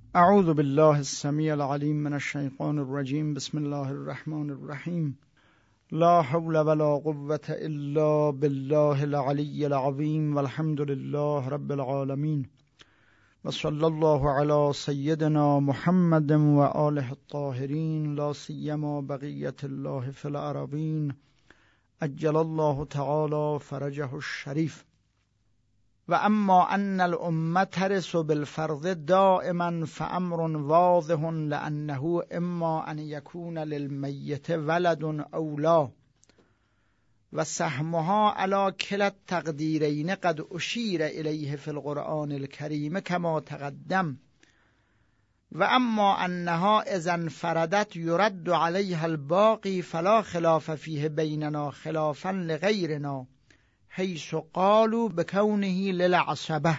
اعوذ بالله السمیع العلیم من الشیطان الرجیم. بسم الله الرحمن الرحیم. لا حول ولا قوة الا بالله العلی العظیم والحمد لله رب العالمین و صلی الله علی سیدنا محمد و آله الطاهرین لا سیما بقیة الله فی الارضین عجل الله تعالی فرجه الشریف. و اما ان الامه ترث بالفرض دائما فامر واضح لانه اما ان يكون للمیت ولد او لا و سهمها على كلا التقديرين قد اشیر الیه فی القرآن الكریم كما تقدم. و اما انها اذا انفردت يرد عليها الباقي فلا خلاف فيه بيننا خلافا لغيرنا حیث قالوا بکونه للعصبه.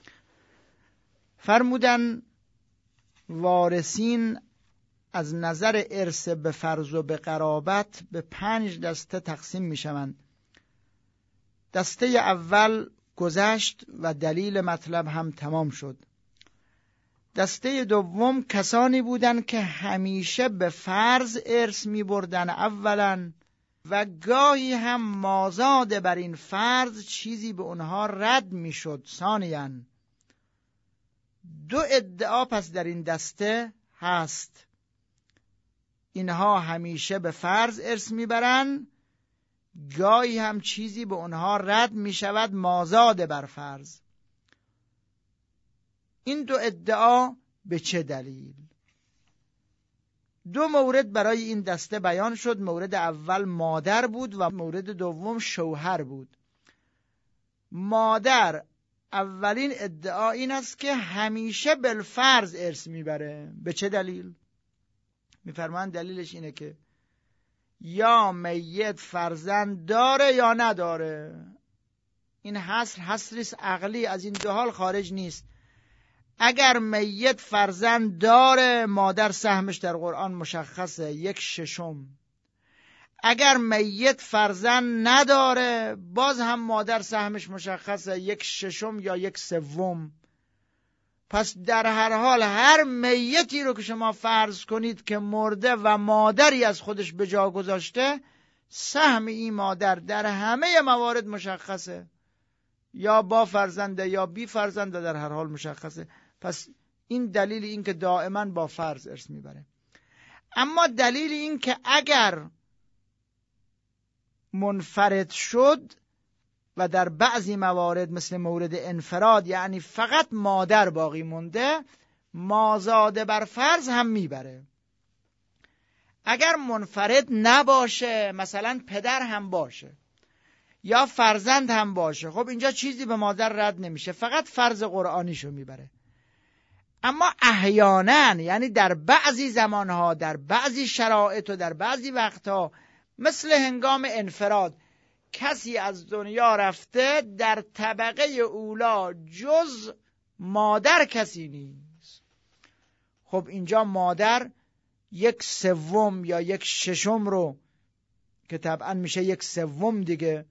فرمودن وارثین از نظر ارث به فرض و به قرابت به 5 دسته تقسیم می شوند. دسته اول گذشت و دلیل مطلب هم تمام شد. دسته دوم کسانی بودند که همیشه به فرض ارث می بردن اولا و گاهی هم مازاد بر این فرض چیزی به اونها رد می شد ثانیاً. 2 ادعا پس در این دسته هست. اینها همیشه به فرض ارث می برن، گاهی هم چیزی به اونها رد می شود مازاد بر فرض. این 2 ادعا به چه دلیل؟ 2 مورد برای این دسته بیان شد. مورد اول مادر بود و مورد دوم شوهر بود. مادر اولین ادعا این است که همیشه بالفرض ارث میبره. به چه دلیل؟ میفرمایند دلیلش اینه که یا میت فرزند داره یا نداره. این حصریست عقلی، از این 2 حال خارج نیست. اگر میت فرزند داره مادر سهمش در قرآن مشخصه 1/6. اگر میت فرزند نداره باز هم مادر سهمش مشخصه 1/6 یا 1/3. پس در هر حال هر میتی رو که شما فرض کنید که مرده و مادری از خودش به جا گذاشته، سهم این مادر در همه موارد مشخصه، یا با فرزنده یا بی فرزنده، در هر حال مشخصه. پس این دلیل این که دائما با فرض ارث میبره. اما دلیل این که اگر منفرد شد و در بعضی موارد مثل مورد انفراد، یعنی فقط مادر باقی مونده، مازاد بر فرض هم میبره. اگر منفرد نباشه، مثلا پدر هم باشه یا فرزند هم باشه، خب اینجا چیزی به مادر رد نمیشه، فقط فرض قرآنیشو میبره. اما احیانا، یعنی در بعضی زمانها، در بعضی شرایط و در بعضی وقتها، مثل هنگام انفراد، کسی از دنیا رفته در طبقه اولا جز مادر کسی نیست. خب اینجا مادر 1/3 یا 1/6 رو که طبعا میشه 1/3 دیگه،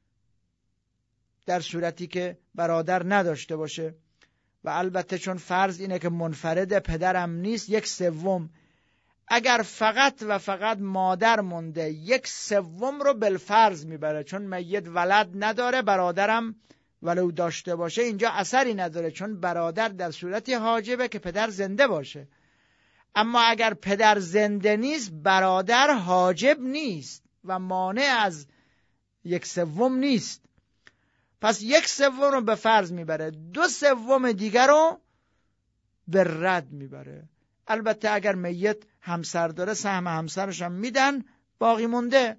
در صورتی که برادر نداشته باشه، و البته چون فرض اینه که منفرد پدرم نیست 1/3، اگر فقط و فقط مادر مونده 1/3 رو بالفرض میبره، چون میت ولد نداره، برادرم ولو داشته باشه اینجا اثری نداره، چون برادر در صورتی حاجبه که پدر زنده باشه. اما اگر پدر زنده نیست برادر حاجب نیست و مانع از 1/3 نیست. پس 1/3 رو به فرض میبره، 2/3 دیگر رو به رد میبره. البته اگر میت همسر داره سهم همسرش هم میدن، باقی مونده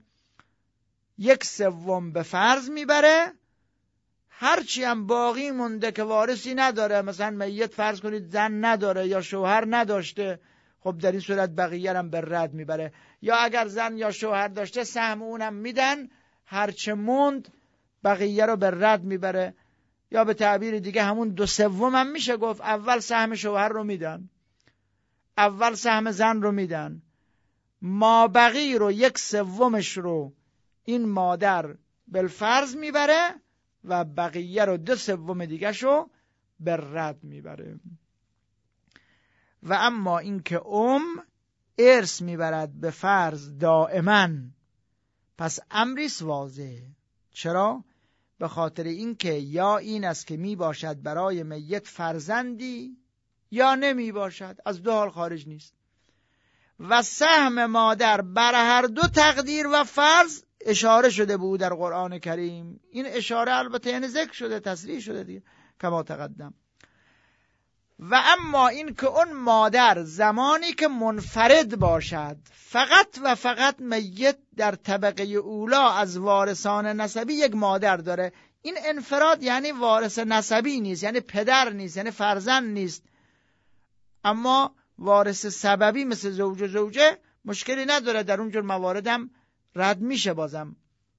1/3 به فرض میبره. هرچی هم باقی مونده که وارثی نداره، مثلا میت فرض کنید زن نداره یا شوهر نداشته، خب در این صورت بقیه هم به رد میبره. یا اگر زن یا شوهر داشته سهم اونم میدن، هرچه موند بقیه رو به رد میبره. یا به تعبیر دیگه همون 2/3 هم میشه گفت، اول سهم شوهر رو میدن، اول سهم زن رو میدن، ما بقی رو 1/3 رو این مادر بالفرض میبره و بقیه رو 2/3 دیگه شو به رد میبره. و اما اینکه ارث میبرد به فرض دائما، پس امریست واضح. چرا؟ به خاطر اینکه یا این است که می باشد برای میت فرزندی یا نمی باشد، از دو حال خارج نیست. و سهم مادر بر هر دو تقدیر و فرض اشاره شده بود در قرآن کریم. این اشاره البته یعنی ذکر شده، تصریح شده دیگه کما تقدم. و اما این که اون مادر زمانی که منفرد باشد، فقط و فقط میت در طبقه اولا از وارثان نسبی یک مادر داره، این انفراد یعنی وارث نسبی نیست، یعنی پدر نیست، یعنی فرزند نیست. اما وارث سببی مثل زوج و زوجه مشکلی نداره، در اونجور مواردم رد میشه بازم.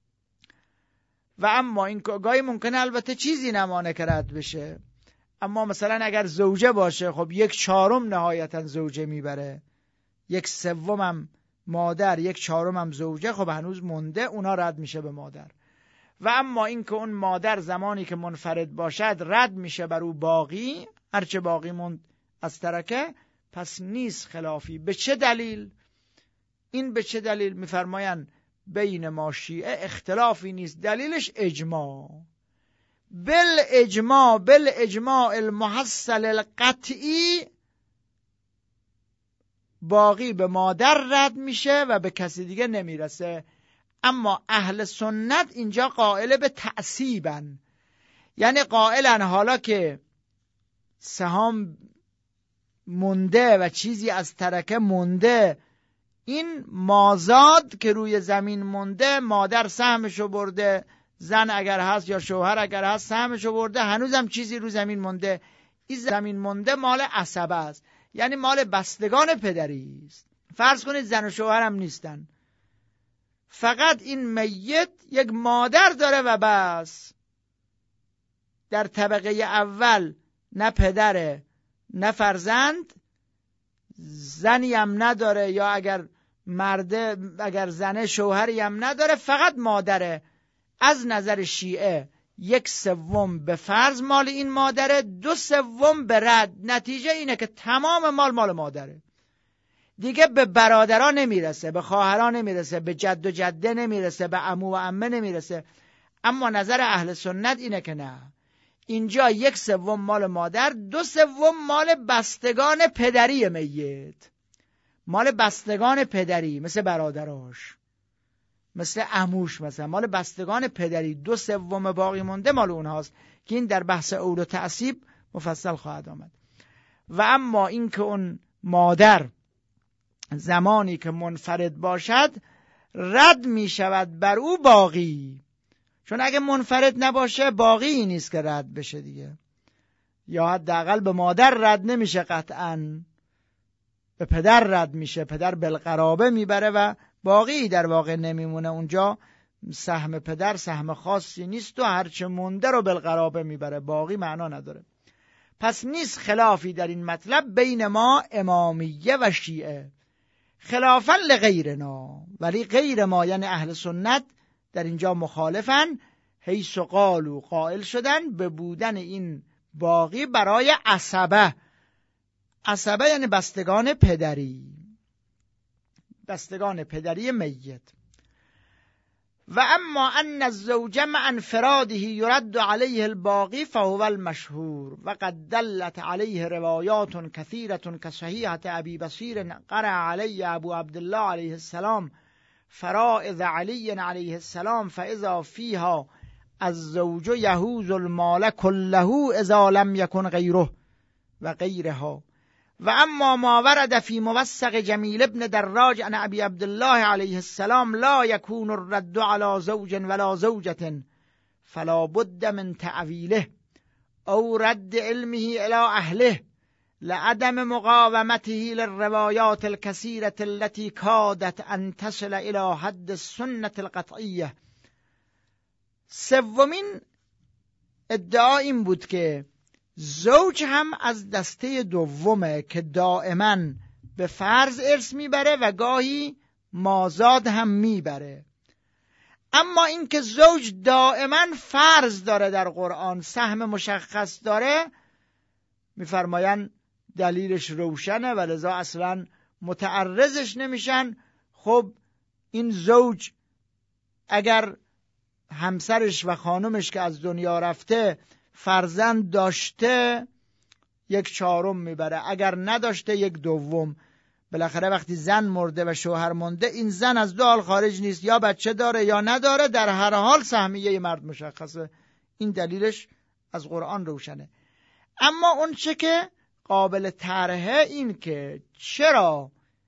و اما این که گاهی ممکنه البته چیزی نمانه که رد بشه، اما مثلا اگر زوجه باشه خب 1/4 نهایتا زوجه میبره، 1/3 هم مادر، 1/4 هم زوجه، خب هنوز مونده، اونا رد میشه به مادر. و اما این که اون مادر زمانی که منفرد باشد رد میشه بر او باقی، هرچه باقی موند از ترکه، پس نیست خلافی. به چه دلیل؟ این به چه دلیل؟ میفرمایند بین ما شیعه اختلافی نیست، دلیلش اجماع. بالاجماع المحصل القطعی باقی به مادر رد میشه و به کسی دیگه نمیرسه. اما اهل سنت اینجا قائل به تعصیبن، یعنی قائلن حالا که سهام مونده و چیزی از ترکه مونده، این مازاد که روی زمین مونده، مادر سهمشو برده، زن اگر هست یا شوهر اگر هست سهمشو برده، هنوزم چیزی رو زمین مونده، این زمین مونده مال عصبه است، یعنی مال بستگان پدری است. فرض کنید زن و شوهر هم نیستن، فقط این میت یک مادر داره و بس. در طبقه اول نه پدره نه فرزند، زنی هم نداره، یا اگر زنه شوهری هم نداره، فقط مادره. از نظر شیعه 1/3 به فرض مال این مادره، 2/3 به رد. نتیجه اینه که تمام مال مادره دیگه، به برادران نمیرسه، به خواهران نمیرسه، به جد و جده نمیرسه، به عمو و عمه نمیرسه. اما نظر اهل سنت اینه که نه، اینجا 1/3 مال مادر، 2/3 مال بستگان پدری میت، مال بستگان پدری، مثل برادراش، مثل عموش، مثلا مال بستگان پدری. 2/3 باقی مونده مال اونهاست که این در بحث اول و تعصیب مفصل خواهد آمد. و اما این که اون مادر زمانی که منفرد باشد رد می شود بر او باقی، چون اگه منفرد نباشه باقی نیست که رد بشه دیگه، یا حداقل به مادر رد نمیشه، قطعاً به پدر رد میشه، پدر بالقرابه میبره و باقی در واقع نمیمونه. اونجا سهم پدر سهم خاصی نیست و هرچه مونده رو بالقرابه میبره، باقی معنا نداره. پس نیست خلافی در این مطلب بین ما امامیه و شیعه، خلافا لغیرنا، ولی غیر ما یعنی اهل سنت در اینجا مخالفن، حیث قالو قائل شدن به بودن این باقی برای عصبه. عصبه یعنی بستگان پدری، بستگان پدری میت. و اما ان الزوج مع انفراده يرد عليه الباقي فهو المشهور وقد دلت عليه روایات كثيرة كصحيحة ابي بصير قرأ علي ابو عبد الله عليه السلام فرائض علي عليه السلام فاذا فيها الزوج يهوز المال كله اذا لم يكن غيره و غيرها. و اما ما ورد في موثق جمیل ابن دراج عن ابي عبد الله عليه السلام لا يكون الرد على زوج ولا زوجة فلا بد من تعويله او رد علمه الى اهله لعدم مقاومته للروايات الكثيرة التي كادت ان تصل الى حد السنة القطعية. سومین ادعا این بود که زوج هم از دسته دومه که دائما به فرض ارث میبره و گاهی مازاد هم میبره. اما این که زوج دائما فرض داره در قرآن، سهم مشخص داره، میفرمایند دلیلش روشنه و لذا اصلا متعرضش نمیشن. خب این زوج اگر همسرش و خانمش که از دنیا رفته فرزند داشته 1/4 میبره، اگر نداشته 1/2. بالاخره وقتی زن مرده و شوهر مونده، این زن از دو حال خارج نیست، یا بچه داره یا نداره، در هر حال سهمیه مرد مشخصه. این دلیلش از قرآن روشنه. اما اون چه که قابل طرحه این که چرا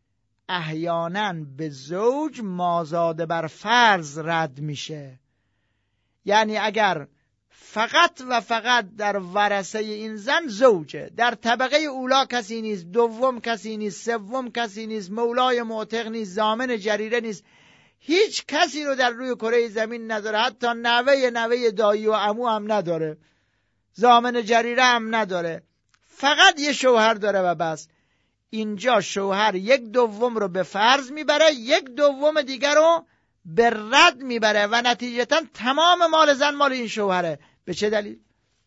احیانا به زوج مازاد بر فرض رد میشه. یعنی اگر فقط و فقط در ورثه این زن زوجه، در طبقه اولا کسی نیست، دوم کسی نیست، سوم کسی نیست، مولای معتق نیست، ضامن جریره نیست، هیچ کسی رو در روی کره زمین نداره، حتی نوه دایی و عمو هم نداره، ضامن جریره هم نداره، فقط یه شوهر داره و بس. اینجا شوهر 1/2 رو به فرض میبره، 1/2 دیگر رو به رد میبره و نتیجتا تمام مال زن مال این شوهره. به چه دلیل؟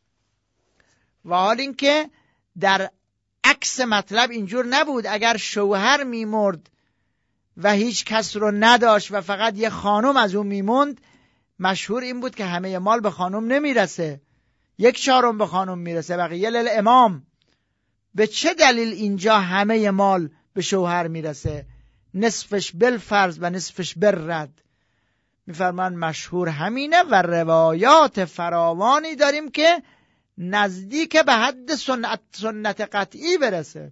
و حال این که در عکس مطلب اینجور نبود. اگر شوهر میمرد و هیچ کس رو نداشت و فقط یه خانم از اون میموند، مشهور این بود که همه مال به خانم نمیرسه، 1/4 به خانم میرسه، بقیه للامام. به چه دلیل اینجا همه مال به شوهر میرسه، نصفش بالفرض و نصفش بالرد؟ میفرمان مشهور همینه و روایات فراوانی داریم که نزدیک به حد سنت قطعی برسه،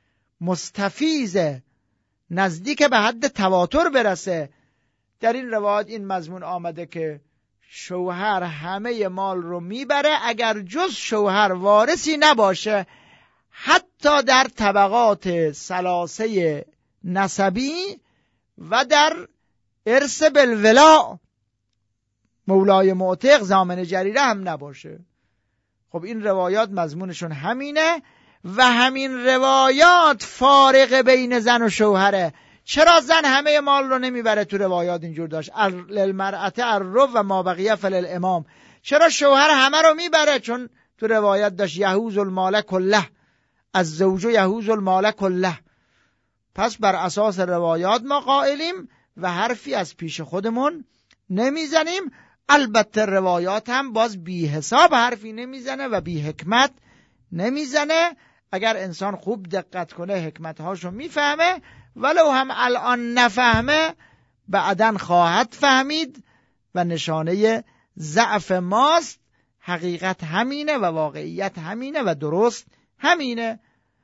مستفیضه، نزدیک به حد تواتر برسه. در این روایات این مضمون آمده که شوهر همه مال رو میبره اگر جز شوهر وارثی نباشه، حتی در طبقات ثلاثه نسبی و در ارث بالولا، مولای معتق، ضامن جریره هم نباشه. خب این روایات مضمونشون همینه و همین روایات فارق بین زن و شوهره. چرا زن همه مال رو نمیبره؟ تو روایات اینجور داشت للمرأة الربع و ما بقیه فللامام. چرا شوهر همه رو میبره؟ چون تو روایات داشت یحوز المال کله، از زوج یحوز المال کله. پس بر اساس روایات ما قائلیم و حرفی از پیش خودمون نمیزنیم. البته روایات هم باز بی حساب حرفی نمیزنه و بی حکمت نمیزنه. اگر انسان خوب دقت کنه حکمتهاشو میفهمه، ولو هم الان نفهمه بعداً خواهد فهمید و نشانه ضعف ماست. حقیقت همینه و واقعیت همینه و درست همینه.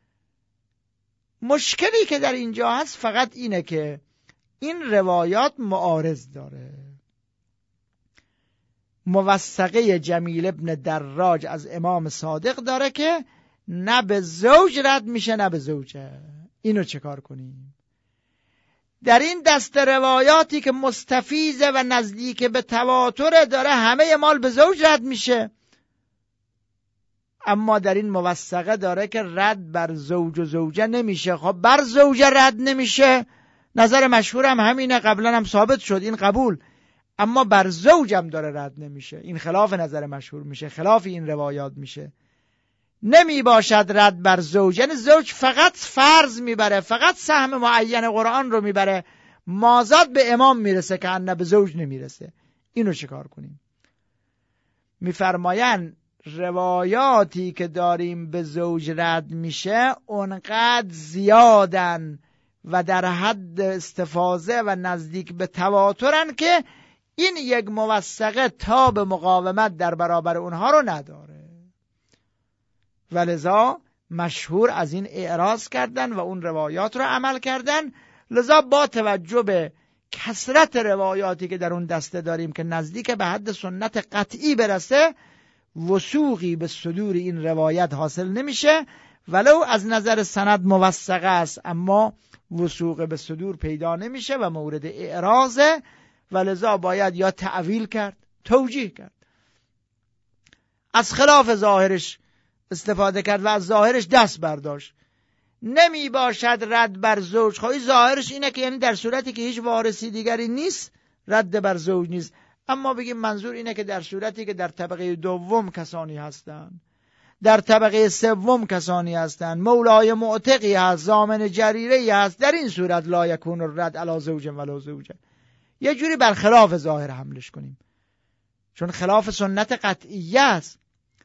مشکلی که در اینجا هست فقط اینه که این روایات معارض داره. موثقه جمیل ابن دراج از امام صادق داره که نه به زوج رد میشه نه به زوجه. اینو چه کار کنیم؟ در این دست روایاتی که مستفیضه و نزدیک به تواتر داره همه مال به زوج رد میشه، اما در این موثقه داره که رد بر زوج و زوجه نمیشه. خب بر زوجه رد نمیشه، نظر مشهورم همینه، قبلا هم ثابت شد این قبول، اما بر زوجم داره رد نمیشه. این خلاف نظر مشهور میشه، خلاف این روایات میشه. نمی باشد رد بر زوج، یعنی زوج فقط فرض میبره، فقط سهم معین قرآن رو میبره، مازاد به امام میرسه که ان به زوج نمیرسه. اینو چیکار کنیم؟ میفرمایند روایاتی که داریم به زوج رد میشه اونقدر زیادن و در حد استفاضه و نزدیک به تواترن که این یک موثقه تا به مقاومت در برابر اونها رو نداره. ولذا مشهور از این اعراض کردن و اون روایات رو عمل کردن. لذا با توجه به کثرت روایاتی که در اون دسته داریم که نزدیک به حد سنت قطعی برسه، وثوقی به صدور این روایت حاصل نمیشه، ولو از نظر سند موثقه است، اما وثوق به صدور پیدا نمیشه و مورد اعراضه. ولذا باید یا تعویل کرد، توجیه کرد، از خلاف ظاهرش استفاده کرد و از ظاهرش دست برداشت. نمی باشد رد بر زوج، خواهی ظاهرش اینه که یعنی در صورتی که هیچ وارثی دیگری نیست رد بر زوج نیست، اما بگیم منظور اینه که در صورتی که در طبقه دوم کسانی هستند، در طبقه سوم کسانی هستند، مولای معتقی هست، ضامن جریره‌ای هست. در این صورت لا یکون الرد علی زوج ولا زوجه. یه جوری برخلاف ظاهر حملش کنیم، چون خلاف سنت قطعیه است.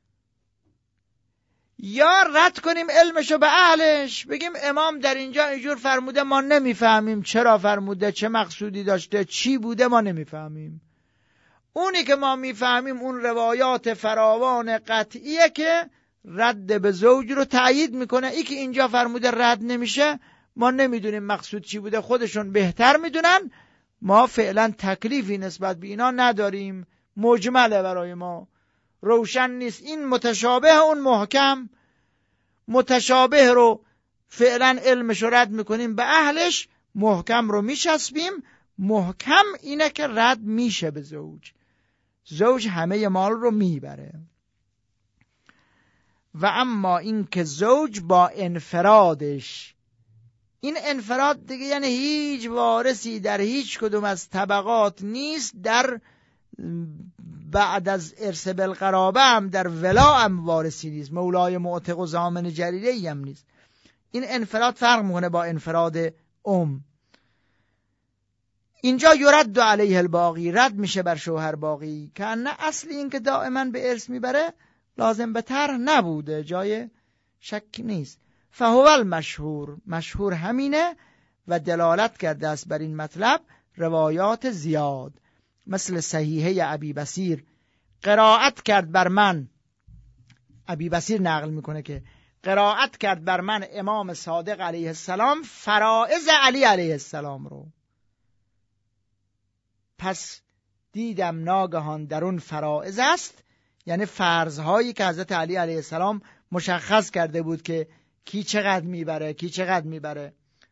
یا رد کنیم علمشو به اهلش، بگیم امام در اینجا اینجور فرموده، ما نمیفهمیم چرا فرموده، چه مقصودی داشته، چی بوده، ما نمیفهمیم. اونی که ما میفهمیم اون روایات فراوان قطعیه که رد به زوج رو تأیید میکنه. ای که اینجا فرموده رد نمیشه، ما نمیدونیم مقصود چی بوده، خودشون بهتر میدونن، ما فعلا تکلیفی نسبت به اینا نداریم، مجمله برای ما، روشن نیست. این متشابه اون محکم، متشابه رو فعلا علمش رو رد میکنیم به اهلش، محکم رو میچسبیم. محکم اینه که رد میشه به زوج، زوج همه مال رو میبره. و اما این که زوج با انفرادش، این انفراد دیگه یعنی هیچ وارثی در هیچ کدوم از طبقات نیست، در بعد از ارث بالقرابه هم در ولا هم وارثی نیست، مولای معتق و ضامن جریره‌ای هم نیست. این انفراد فرق میکنه با انفراد اینجا یرد علیه الباقی، رد میشه بر شوهر باقی، که نه اصل این که دائما به ارث میبره لازم به طرح نبوده، جای شک نیست. فهو المشهور، مشهور همینه و دلالت کرده است بر این مطلب روایات زیاد، مثل صحیحه ابی بصیر قرائت کرد بر من، ابی بصیر نقل میکنه که قرائت کرد بر من امام صادق علیه السلام فرائض علی علیه السلام رو، پس دیدم ناگهان در اون فرائض است، یعنی فرضهایی که حضرت علی علیه السلام مشخص کرده بود که کی چقدر میبره، کی چقدر میبره.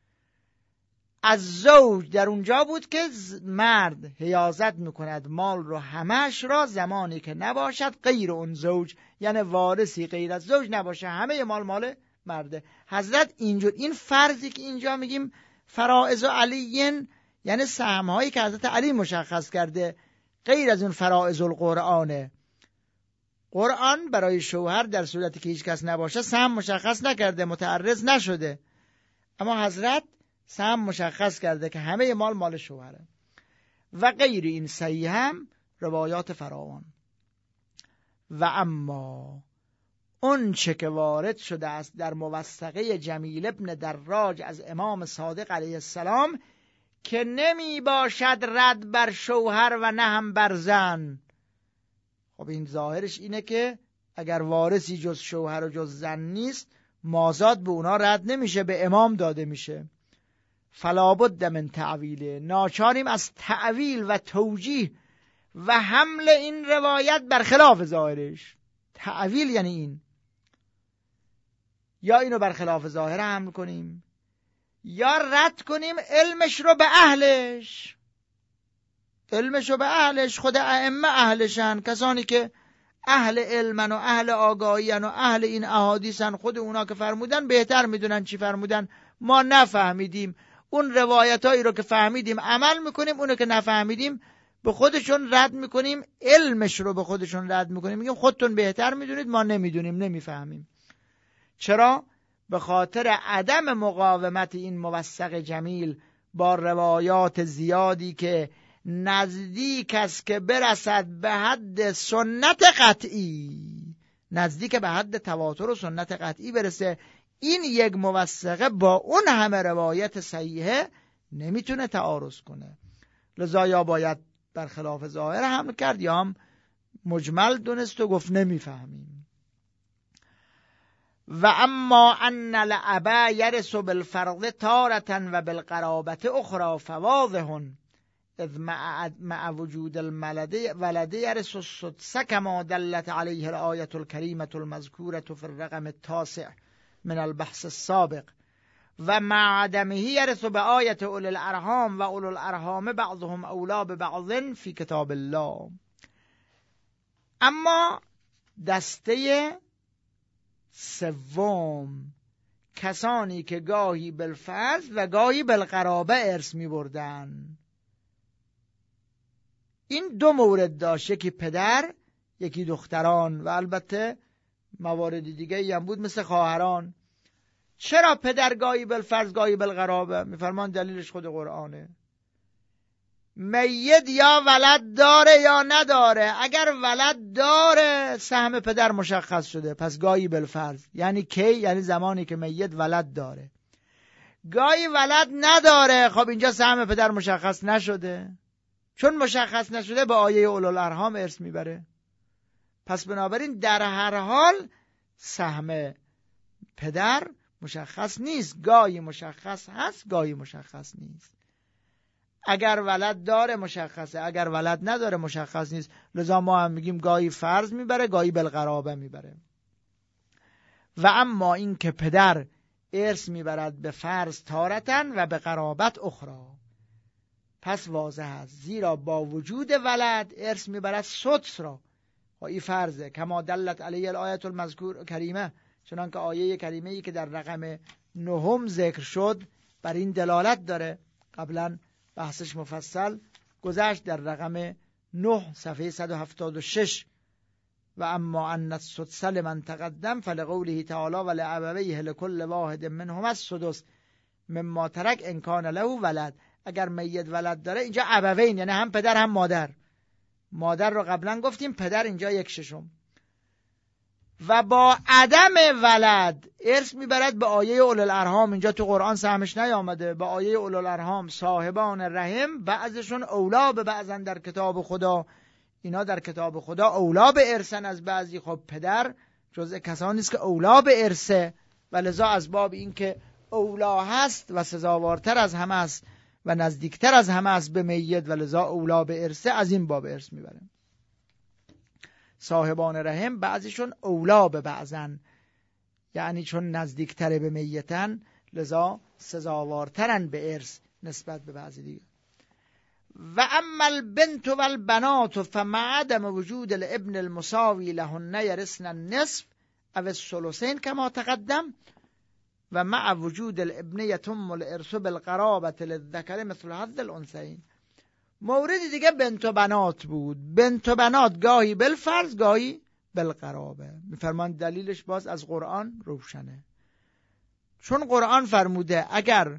از زوج در اونجا بود که مرد حیازت میکند مال رو همش را، زمانی که نباشد غیر اون زوج، یعنی وارثی غیر از زوج نباشه، همه مال مرده. حضرت اینجور این فرضی که اینجا میگیم فرائض علیین، یعنی سهم‌هایی که حضرت علی مشخص کرده غیر از اون فرائض القرآنه. قرآن برای شوهر در صورتی که هیچ کس نباشه سهم مشخص نکرده، متعرض نشده، اما حضرت سهم مشخص کرده که همه مال شوهره. و غیر این صحیح هم روایات فراوان. و اما اون چه که وارد شده است در موثقه جمیل ابن دراج از امام صادق علیه السلام که نمی باشد رد بر شوهر و نه هم بر زن. خب این ظاهرش اینه که اگر وارثی جز شوهر و جز زن نیست، مازاد به اونا رد نمیشه، به امام داده میشه. فلا بد من تعویله، ناچاریم از تعویل و توجیه و حمل این روایت بر خلاف ظاهرش. تعویل یعنی این، یا اینو بر خلاف ظاهر حمل کنیم یا رد کنیم علمش رو به اهلش. علمش رو به اهلش، خود ائمه اهلشن، کسانی که اهل علمن و اهل آگاهی‌ان و اهل این احادیثن، خود اونا که فرمودن بهتر میدونن چی فرمودن. ما نفهمیدیم، اون روایتایی رو که فهمیدیم عمل میکنیم، اونو که نفهمیدیم به خودشون رد میکنیم، علمش رو به خودشون رد میکنیم، میگیم خودتون بهتر میدونید، ما نمیدونیم، نمیفهمیم. چرا؟ به خاطر عدم مقاومت این موثق جمیل با روایات زیادی که نزدیک است که برسد به حد سنت قطعی، نزدیک به حد تواتر و سنت قطعی برسه. این یک موثقه با اون همه روایت صحیحه نمیتونه تعارض کنه، لذا یا باید برخلاف ظاهر حمل کرد یا هم مجمل دونست و گفت نمیفهمیم. و اما ان الابا یرث بالفرض تارة و بالقرابة اخرى فواضح اذ مع وجود ولد یرث السدس كما دلت عليه الآية الكريمة المذكورة في الرقم 9 من البحث السابق و مع عدمه یرث بآیة اولی الارحام و اولی الارحام بعضهم اولی ببعض فی کتاب الله. اما دسته سوم، کسانی که گاهی بالفرض و گاهی بالقرابه ارث می بردن، این دو مورد داشت، یکی پدر یکی دختران، و البته موارد دیگه هم بود مثل خواهران. چرا پدر گاهی بالفرض گاهی بالقرابه؟ میفرمان دلیلش خود قرآنه. میت یا ولد داره یا نداره. اگر ولد داره سهم پدر مشخص شده، پس گاهی بالفرض. یعنی کی؟ یعنی زمانی که میت ولد داره. گاهی ولد نداره، خب اینجا سهم پدر مشخص نشده. چون مشخص نشده به آیه اولوالارحام ارث میبره. پس بنابراین در هر حال سهم پدر مشخص نیست. گاهی مشخص هست، گاهی مشخص نیست. اگر ولد داره مشخصه، اگر ولد نداره مشخص نیست. لذا ما هم میگیم گاهی فرض میبره، گاهی بالقرابه میبره. و اما این که پدر ارث میبرد به فرض تارتن و به قرابت اخرى، پس واضح است. زیرا با وجود ولد ارث میبرد سدس را. این فرضه. کما دلت علیه الآیت المذکور کریمه، چنانکه آیه کریمه ای که در رقم 9 ذکر شد بر این دلالت داره. قبلا بحثش مفصل گذشت در رقم 9 صفحه 176. و اما ان السدس لمن تقدم فلقوله تعالی ولأبویه لكل واحد منهما السدس مما ترک ان کان له ولد. اگر میت ولد داره، اینجا ابوین یعنی هم پدر هم مادر. مادر رو قبلا گفتیم، پدر اینجا 1/6. و با عدم ولد ارث میبرد به آیه اولوالارحام. اینجا تو قرآن سهمش نیامده. به آیه اولوالارحام صاحبان رحم بعضشون اولا به بعضن در کتاب خدا. اینا در کتاب خدا اولا به ارثن از بعضی. خب پدر جزء کسانی است که اولا به ارثه و لذا از باب این که اولا هست و سزاوارتر از همه است و نزدیکتر از همه است به میت و لذا اولا به ارثه، از این باب ارث میبره. صاحبان رحم بعضیشون اولا به بعضن، یعنی چون نزدیکتر به میتن لذا سزاوارترن به ارث نسبت به بعضی دیگه. و اما البنت و البنات فمع عدم وجود الابن المساوی لهن یرثن النصف او الثلثین کما تقدم و مع وجود الابن یتم الارث بالقرابة للذکر مثل حظ الانثیین. مورد دیگه بنت و بنات بود. بنت و بنات گاهی بالفرض گاهی بالقرابه. میفرمان دلیلش باز از قرآن روشنه. چون قرآن فرموده اگر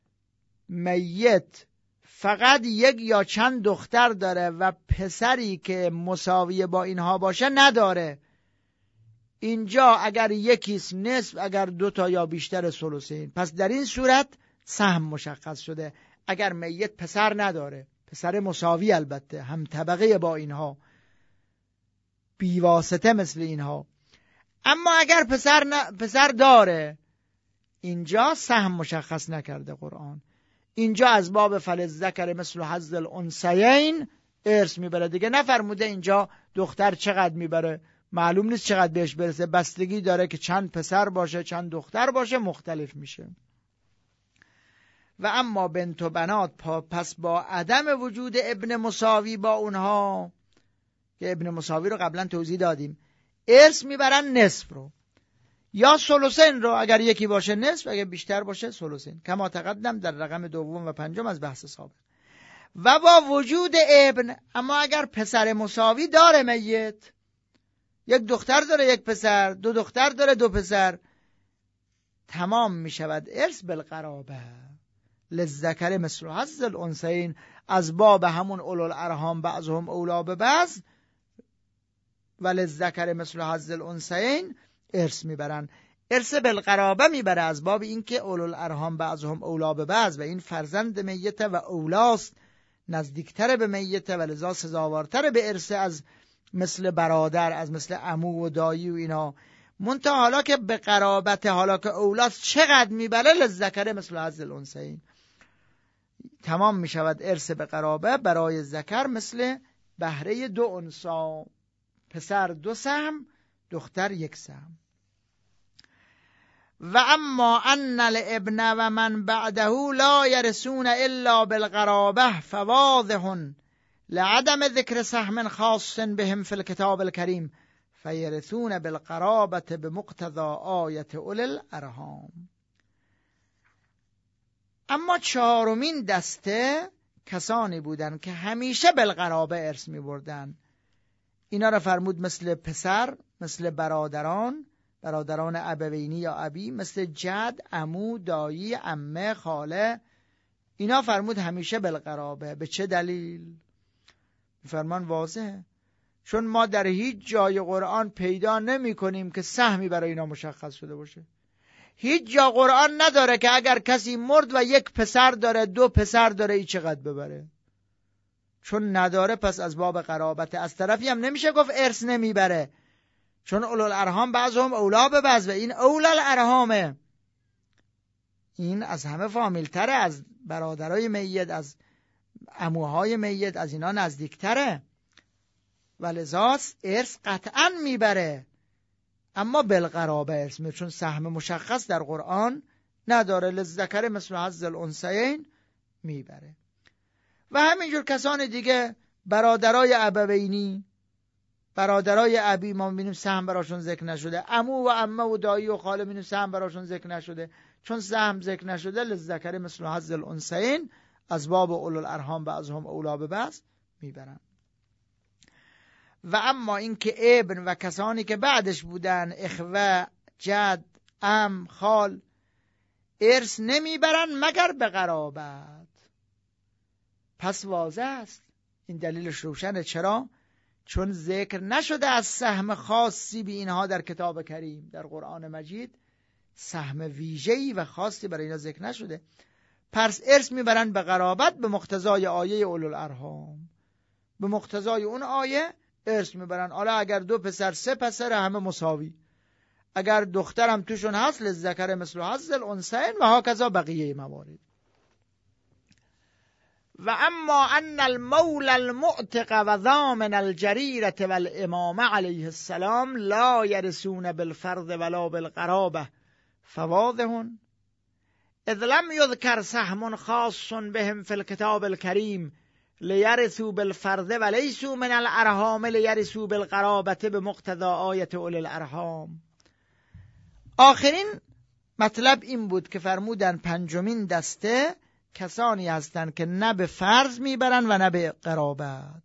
میت فقط یک یا چند دختر داره و پسری که مساوی با اینها باشه نداره، اینجا اگر یکیست نصف، اگر 2 یا بیشتر ثلثین. پس در این صورت سهم مشخص شده. اگر میت پسر نداره، پسر مساوی البته هم طبقه با اینها، بیواسطه مثل اینها، اما اگر پسر داره، اینجا سهم مشخص نکرده قرآن. اینجا از باب فللذکر مثل حظ الانثیین ارث میبره دیگه. نفرموده اینجا دختر چقدر میبره، معلوم نیست چقدر بهش برسه، بستگی داره که چند پسر باشه چند دختر باشه، مختلف میشه. و اما بنت و بنات پس با عدم وجود ابن مساوی با اونها، که ابن مساوی رو قبلا توضیح دادیم، ارث میبرن نصف رو یا ثلثین رو. اگر یکی باشه نصف، اگر بیشتر باشه ثلثین کما تقدم در رقم 2 و 5 از بحث سابق. و با وجود ابن، اما اگر پسر مساوی داره میت، یک دختر داره یک پسر، 2 دختر داره 2 پسر، تمام میشود ارث بالقرابه للذکر مثل حظ الانثیین. از باب همون اولوالارحام بعضهم اولا به بعض و للذکر مثل حظ الانثیین ارث میبرن. ارث بالقرابه میبره از باب این که اولوالارحام بعضهم اولا به بعض و این فرزند میت و اولاست، نزدیکتر به میت و لذا سزاوارتر به ارث از مثل برادر، از مثل عمو و دایی و اینا. منتها حالا که به قرابت، حالا که اولاست، چقدر میبره؟ للذکر مثل حظ الانثیین. تمام میشود ارث به قرابه برای ذکر مثل بهره 2 انثی، پسر 2 سهم، دختر 1 سهم. و اما ان الابن و من بعده لا یرثون الا بالقرابه فواضح لعدم ذکر سهم خاص بهم فی الكتاب الكریم فیرثون بالقرابه بمقتضى آیت اولی الارحام. اما 4مین دسته کسانی بودند که همیشه بالقرابه ارث می بردن. اینا را فرمود مثل پسر، مثل برادران ابوینی یا ابی، مثل جد، عمو، دایی، عمه، خاله. اینا فرمود همیشه بالقرابه. به چه دلیل؟ فرمان واضحه، چون ما در هیچ جای قرآن پیدا نمی کنیم که سهمی برای اینا مشخص شده باشه. هیچ جا قرآن نداره که اگر کسی مرد و یک پسر داره، 2 پسر داره، ای چقدر ببره. چون نداره پس از باب قرابت. از طرفی هم نمیشه گفت ارث نمیبره، چون اولوالارحام بعضهم اولا به بعض و این اولوالارحامه. این از همه فامیلتره، از برادرای میت، از عموهای میت، از اینا نزدیکتره و لذاست ارث قطعا میبره، اما بالقرابه ارث میبره، چون سهم مشخص در قرآن نداره. للذکر مثل حظ الانثیین میبره. و همینجور کسان دیگه، برادرای ابوینی، برادرای ابی، ما میبینیم سهم براشون ذکر نشده. عمو و عمه و دایی و خاله میبینیم سهم براشون ذکر نشده. چون سهم ذکر نشده، للذکر مثل حظ الانثیین، از باب اولوالارحام بعضهم اولی به بعض میبرن. و اما این که ابن و کسانی که بعدش بودن، اخوه، جد، عم، خال، ارث نمیبرن مگر به قرابت. پس واضح است، این دلیلش روشنه. چرا؟ چون ذکر نشده از سهم خاصی به اینها در کتاب کریم، در قرآن مجید سهم ویژه‌ای و خاصی برای اینا ذکر نشده. پس ارث میبرن به قرابت به مقتضای آیه اولوالارحام. به مقتضای اون آیه ارث میبرن. حالا اگر 2 پسر 3 پسر همه مساوی، اگر دخترم توشون هست للذکر مثل حظ الانثیین و هکذا بقیه موارد. و اما ان المولى المعتق و ضامن الجریرة والامام علیه السلام لا یرثون بالفرض ولا بالقرابه فواضح اذ لم یذکر سهم خاص بهم فی الكتاب الكریم لیرثوا بالفرض ولیسوا من الارحام لیرثوا بالقرابه بمقتضى آیه اولی الارحام. آخرین مطلب این بود که فرمودن 5مین دسته کسانی هستند که نه به فرض میبرن و نه به قرابت،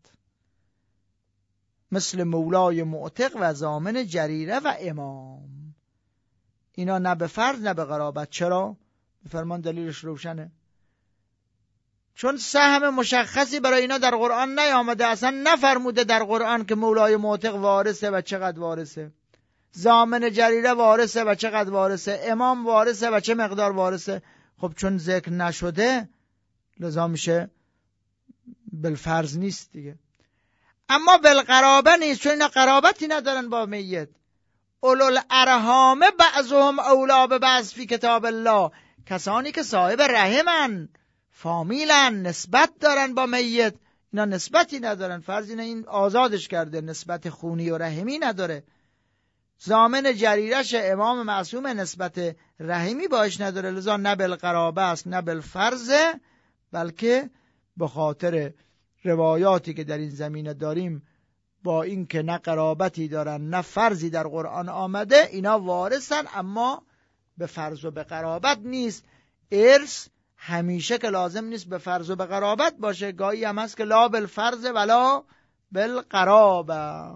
مثل مولای معتق و ضامن جریره و امام. اینا نه به فرض نه به قرابت. چرا؟ فرمان دلیلش روشنه، چون سهم مشخصی برای اینا در قرآن نیامده. اصلا نفرموده در قرآن که مولای معتق وارثه و چقدر وارثه، ضامن جریره وارثه و چقدر وارثه، امام وارثه و چه مقدار وارثه. خب چون ذکر نشده لذا میشه بالفرض نیست دیگه. اما بالقرابه نیست، چون اینا قرابتی ندارن با میت. اولوالارحام بعضهم اولا به بعض فی کتاب الله، کسانی که صاحب رحمن، فامیلن، نسبت دارن با میت. اینا نسبتی ندارن. فرض اینه این آزادش کرده، نسبت خونی و رحمی نداره. ضامن جریرش امام معصوم نسبت رحمی باش نداره، لذا نه بالقرابه است نه بالفرض، بلکه به خاطر روایاتی که در این زمینه داریم، با این که نه قرابتی دارن نه فرضی در قرآن آمده، اینا وارثن اما به فرض و به قرابت نیست. ارث همیشه که لازم نیست به فرض و به قرابت باشه، گاهی هم هست که لا بالفرض ولا بالقرابه.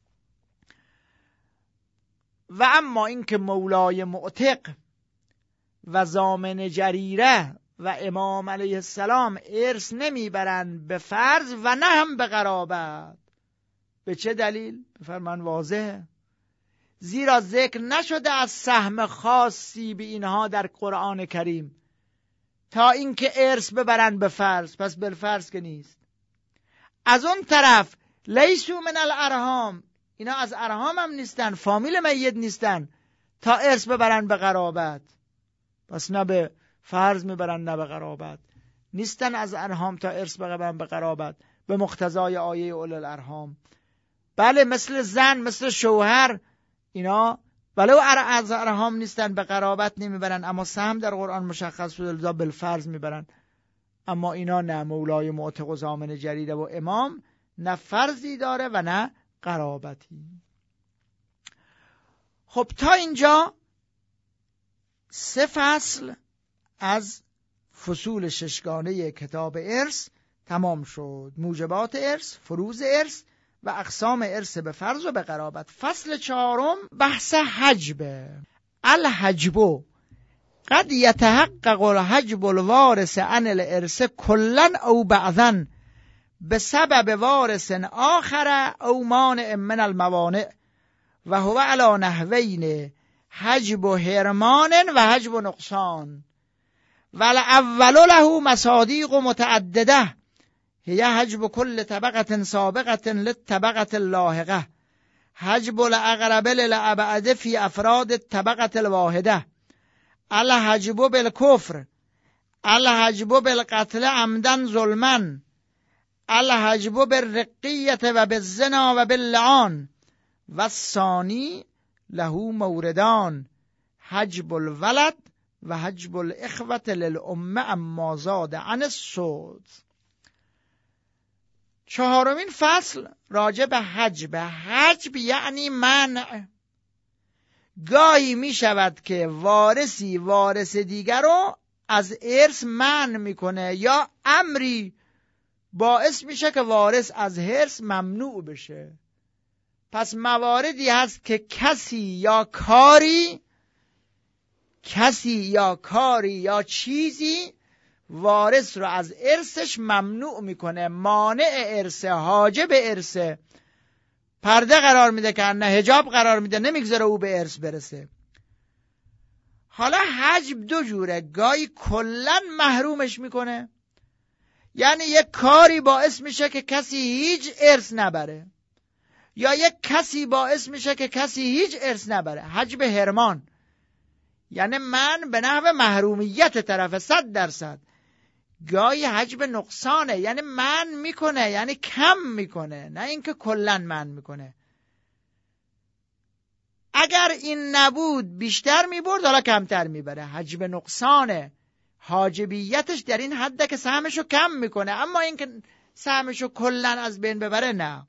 و اما این که مولای معتق و ضامن جریره و امام علیه السلام ارث نمیبرند به فرض و نه هم به قرابت. به چه دلیل؟ فرمان واضحه، زیرا ذکر نشده از سهم خاصی به اینها در قرآن کریم تا اینکه ارث ببرن به فرض. پس بالفرض که نیست. از اون طرف لیسوا من الارحام، اینا از ارحام هم نیستن، فامیل میت نیستن تا ارث ببرن به قرابت. پس نه به فرض میبرن نه به قرابت، نیستن از ارحام تا ارث ببرن به قرابت به مقتضای آیه اولی الارحام. بله مثل زن، مثل شوهر، اینا ولو از ارحام نیستن به قرابت نمیبرن، اما سهم در قرآن مشخص شده لذا بالفرض میبرن. اما اینا نه، مولای معتق و ضامن جریده و امام نه فرضی داره و نه قرابتی. خب تا اینجا 3 فصل از فصول 6گانه کتاب ارث تمام شد. موجبات ارث، فروض ارث و اقسام ارث به فرض و به قرابت. فصل 4 بحث حجبه. الحجب قد یتحقق الحجب الوارث عن الارث کلا او بعضا بسبب وارث آخر او مانع من الموانع و هو علی نحوین حجب حرمان و حجب نقصان. والاول له مصادیق متعدده هي حجب كل طبقة سابقة للطبقة اللاحقة، حجب الأقرب للأبعد في أفراد الطبقة الواحدة، الحجب بالكفر، الحجب بالقتل عمدا ظلما، الحجب بالرقية وبالزنا وباللعان. والثاني له موردان حجب الولد و حجب الاخوة للأمة اما زاد عن الصوت. 4مین فصل راجع به حجب. حجب یعنی منع. گاهی می شود که وارثی وارث دیگر رو از ارث منع میکنه یا امری باعث میشه که وارث از ارث ممنوع بشه. پس مواردی هست که کسی یا کاری یا چیزی وارث رو از ارثش ممنوع میکنه، مانع ارث، حاجب ارث، پرده قرار میده که نه حجاب قرار میده، نمیگذاره او به ارث برسه. حالا حجب 2 جوره، گاهی کلن محرومش میکنه، یعنی یک کاری باعث میشه که کسی هیچ ارث نبره، یا یک کسی باعث میشه که کسی هیچ ارث نبره. حجب حرمان یعنی من به نحو محرومیت طرف 100%. گاهی حجب نقصانه، یعنی من میکنه، یعنی کم میکنه، نه اینکه کلن من میکنه. اگر این نبود بیشتر میبرد، حالا کمتر میبره. حجب نقصانه، حاجبیتش در این حده که سهمشو کم میکنه، اما اینکه سهمشو کلن از بین ببره نه.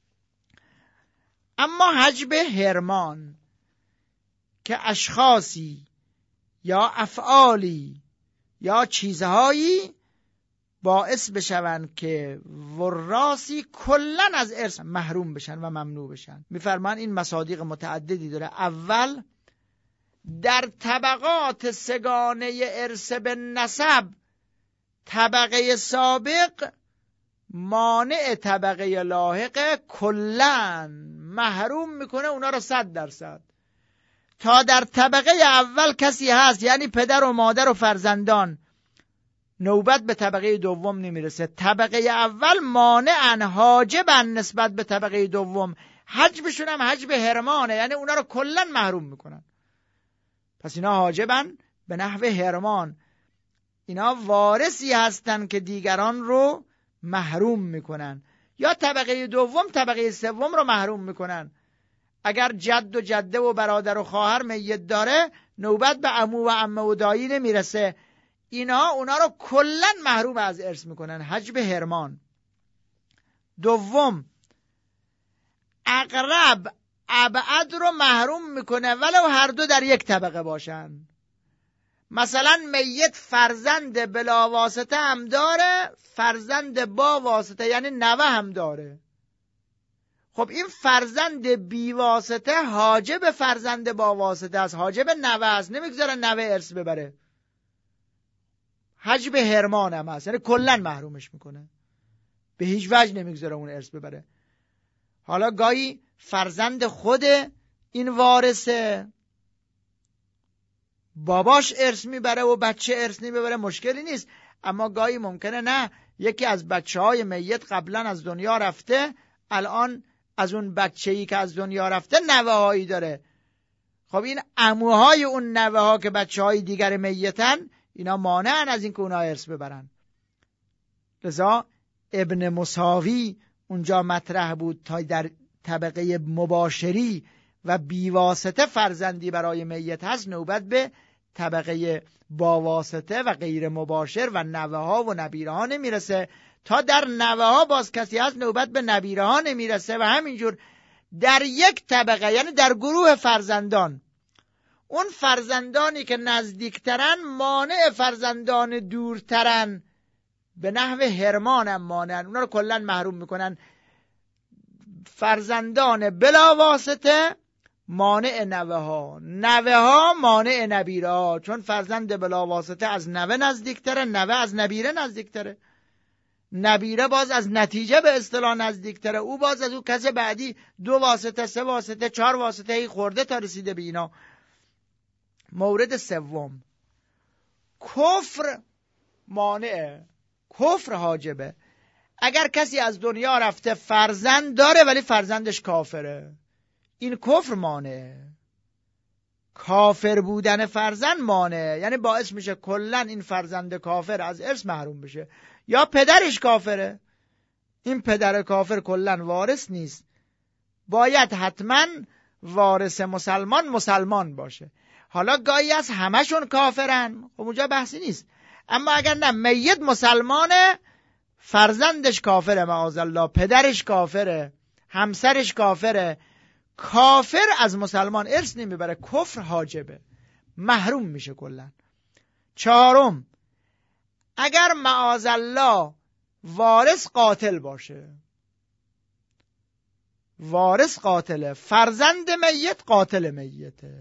اما حجب حرمان که اشخاصی یا افعالی یا چیزهایی باعث بشون که وراثی کلن از ارث محروم بشن و ممنوع بشن. میفرمان این مصادیق متعددی داره. اول، در طبقات سگانه ارث به نسب طبقه سابق مانع طبقه لاحق کلن محروم میکنه اونا رو 100%. تا در طبقه اول کسی هست، یعنی پدر و مادر و فرزندان، نوبت به طبقه دوم نمیرسه. طبقه اول مانعن، حاجبن نسبت به طبقه دوم. حجبشون هم حجب حرمانه، یعنی اونا رو کلن محروم میکنن. پس اینا حاجبن به نحو حرمان، اینا وارثی هستن که دیگران رو محروم میکنن. یا طبقه دوم طبقه سوم رو محروم میکنن. اگر جد و جده و برادر و خواهر میت داره، نوبت به عمو و عمه و دایی نمیرسه، اینا اونا رو کلن محروم از ارث میکنن. حجب حرمان. دوم، اقرب ابعد رو محروم میکنه ولو هر دو در یک طبقه باشن. مثلا میت فرزند بلا واسطه هم داره، فرزند با واسطه یعنی نوه هم داره. خب این فرزند بی واسطه حاجب فرزند با واسطه است، حاجب نوه است، نمیگذاره نوه ارث ببره. حجب حرمان هم هست، یعنی کلن محرومش میکنه، به هیچ وجه نمیگذاره اون ارث ببره. حالا گاهی فرزند خود این وارثه، باباش ارث میبره و بچه ارث نمیبره، مشکلی نیست. اما گاهی ممکنه نه، یکی از بچه‌های میت قبلا از دنیا رفته، الان از اون بچه‌ای که از دنیا رفته نوه‌هایی داره. خب این عموهای اون نوه‌ها که بچه‌های دیگر میتن، اینا مانعن از این که اونا ارث ببرن. لذا ابن مساوی اونجا مطرح بود تا در طبقه مباشری و بیواسطه فرزندی برای میت هست، نوبت به طبقه باواسطه و غیر مباشر و نوه ها و نبیره ها نمیرسه. تا در نوه ها باز کسی هست، نوبت به نبیره ها نمیرسه. و همینجور در یک طبقه، یعنی در گروه فرزندان، اون فرزندانی که نزدیکترن مانع فرزندان دورترن، به نحو حرمان هم مانعن، اونا رو کلن محروم میکنن. فرزندان بلا واسطه مانع نوه ها، نوه ها مانع نبیره ها. چون فرزند بلا واسطه از نوه نزدیکتره، نوه از نبیره نزدیکتره، نبیره باز از نتیجه به اصطلاح نزدیکتره، او باز از او کس بعدی 2 واسطه 3 واسطه 4 واسطه ای خورده تا رسیده به اینا. مورد سوم، کفر مانعه، کفر حاجبه. اگر کسی از دنیا رفته فرزند داره ولی فرزندش کافره، این کفر مانعه. کافر بودن فرزند مانعه، یعنی باعث میشه کلن این فرزند کافر از ارث محروم بشه. یا پدرش کافره، این پدر کافر کلن وارث نیست، باید حتما وارث مسلمان باشه. حالا گاهی از همشون کافرن، خب اونجا بحثی نیست. اما اگر نه، میت مسلمانه، فرزندش کافره معاذالله، پدرش کافره، همسرش کافره، کافر از مسلمان ارث نمیبره، کفر حاجبه، محروم میشه کلا. 4، اگر معاذالله وارث قاتل باشه، وارث قاتله، فرزند میت قاتل میته،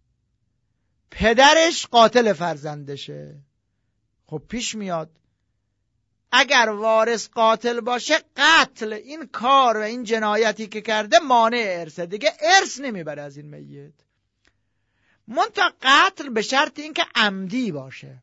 پدرش قاتل فرزندشه، خب پیش میاد اگر وارث قاتل باشه، قتل این کار و این جنایتی که کرده مانع ارثه، دیگه ارث نمیبره از این میت. منتها قتل به شرط این که عمدی باشه.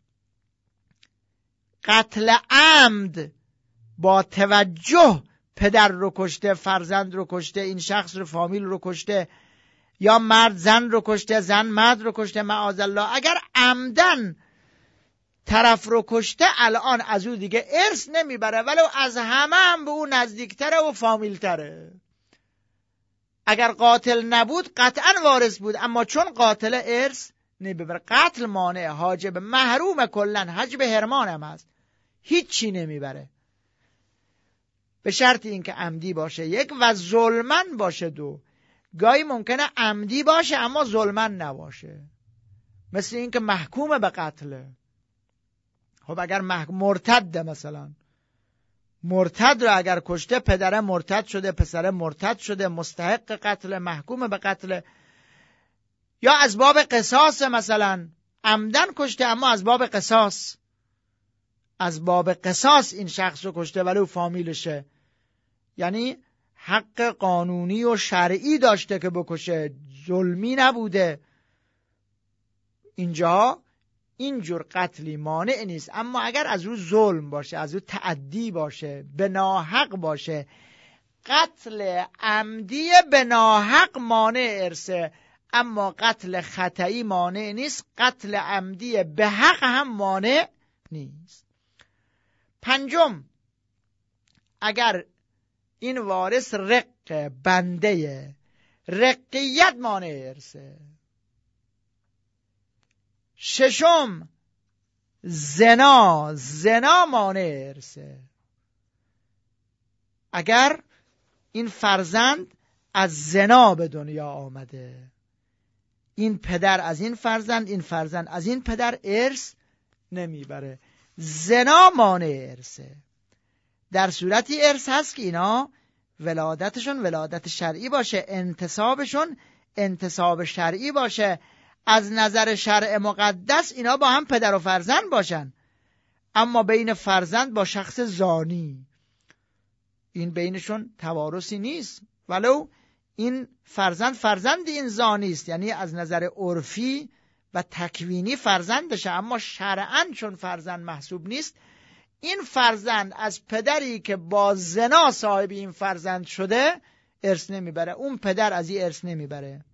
قتل عمد با توجه پدر رو کشته، فرزند رو کشته، این شخص رو، فامیل رو کشته، یا مرد زن رو کشته، زن مرد رو کشته معاذالله، اگر عمدن طرف رو کشته، الان از او دیگه ارث نمیبره، ولو از همه هم به او نزدیکتره و فامیل تره. اگر قاتل نبود قطعا وارث بود، اما چون قاتل ارث نمیبره. قتل مانع، حاجب، محروم کلن، حجب حرمان هم هست، هیچی نمیبره، به شرط اینکه عمدی باشه 1 و ظلمن باشه 2. گاهی ممکنه عمدی باشه اما ظلمن نباشه، مثل اینکه محکوم به قتله. خب اگر مرتد، مثلا مرتد رو اگر کشته، پدره مرتد شده، پسره مرتد شده، مستحق قتل، محکوم به قتل. یا از باب قصاص، مثلا عمدن کشته اما از باب قصاص، از باب قصاص این شخص رو کشته ولی فامیلشه، یعنی حق قانونی و شرعی داشته که بکشه، ظلمی نبوده. اینجا اینجور قتلی مانع نیست. اما اگر از رو ظلم باشه، از رو تعدی باشه، به ناحق باشه، قتل عمدی به ناحق مانع ارثه، اما قتل خطئی مانع نیست، قتل عمدی به حق هم مانع نیست. 5، اگر این وارث رق، بنده، رقیت مانع ارثه. 6، زنا مانع ارثه. اگر این فرزند از زنا به دنیا آمده، این پدر از این فرزند، این فرزند از این پدر ارث نمیبره، زنا مانع ارثه. در صورتی ارث هست که اینا ولادتشون ولادت شرعی باشه، انتسابشون انتساب شرعی باشه، از نظر شرع مقدس اینا با هم پدر و فرزند باشن، اما بین فرزند با شخص زانی این بینشون توارثی نیست، ولو این فرزند این زانی است، یعنی از نظر عرفی و تکوینی فرزندشه، اما شرعاً چون فرزند محسوب نیست، این فرزند از پدری که با زنا صاحب این فرزند شده ارث نمیبره، اون پدر از این ارث نمیبره.